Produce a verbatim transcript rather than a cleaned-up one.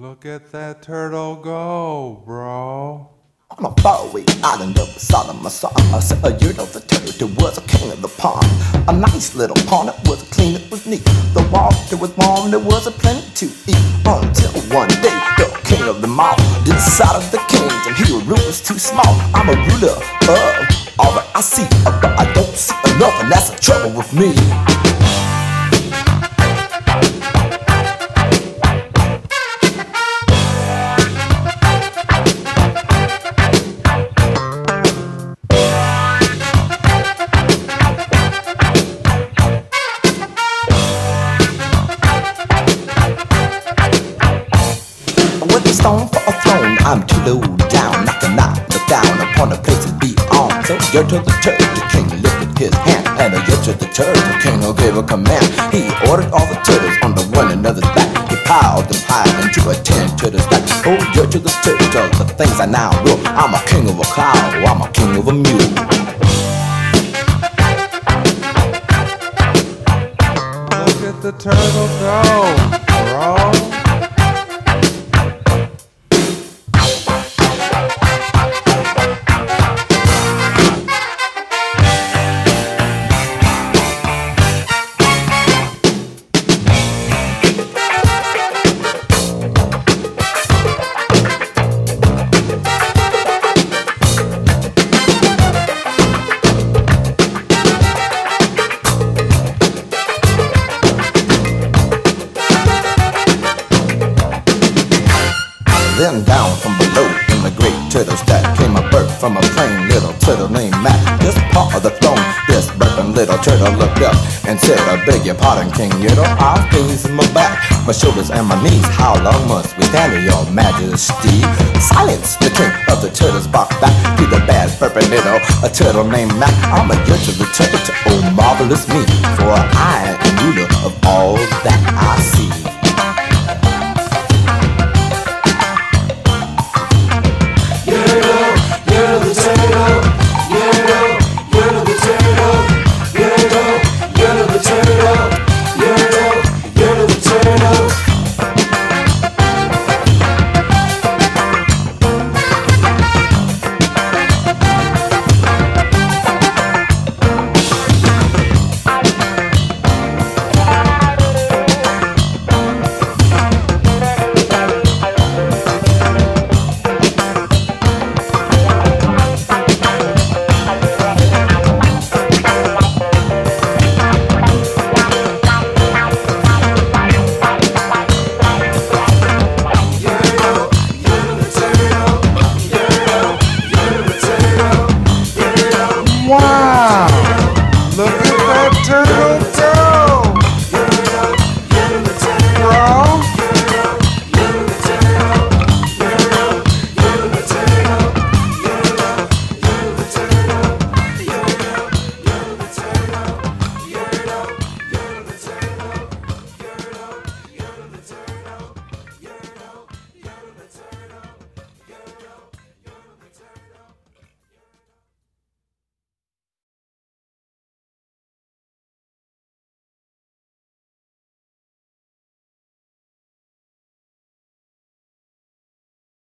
Look at that turtle go, bro. On a faraway island of Sodom, I saw a year of the turtle was a king of the pond. A nice little pond, it was clean, it was neat. The water was warm, there was a plenty to eat. Until one day, the king of them all decided the kingdom he would rule was too small. I'm a ruler of all that I see, but I don't see enough, and that's the trouble with me. Stone for a throne, I'm too low down, not to knock look down upon the places beyond. So year to the turtle king lifted his hand, and a year to the turtle king gave a command. He ordered all the turtles under one another's back. He piled them high into a ten turtle stack. Oh, year to the turtle, the things I now rule. I'm a king of a cloud, I'm a king of a mule. Look at the turtle go, bro. Then down from below in the great turtle stack came a bird from a plain little turtle named Matt. This part of the throne, this burping little turtle looked up and said, I beg your pardon, King Turtle. I've pains in my back, my shoulders and my knees. How long must we stand here, your majesty? Silence, the king of the turtles barked back to the bad burping little a turtle named Matt. I'm a year to the turtle, to oh marvelous me, for I am ruler of all that I see.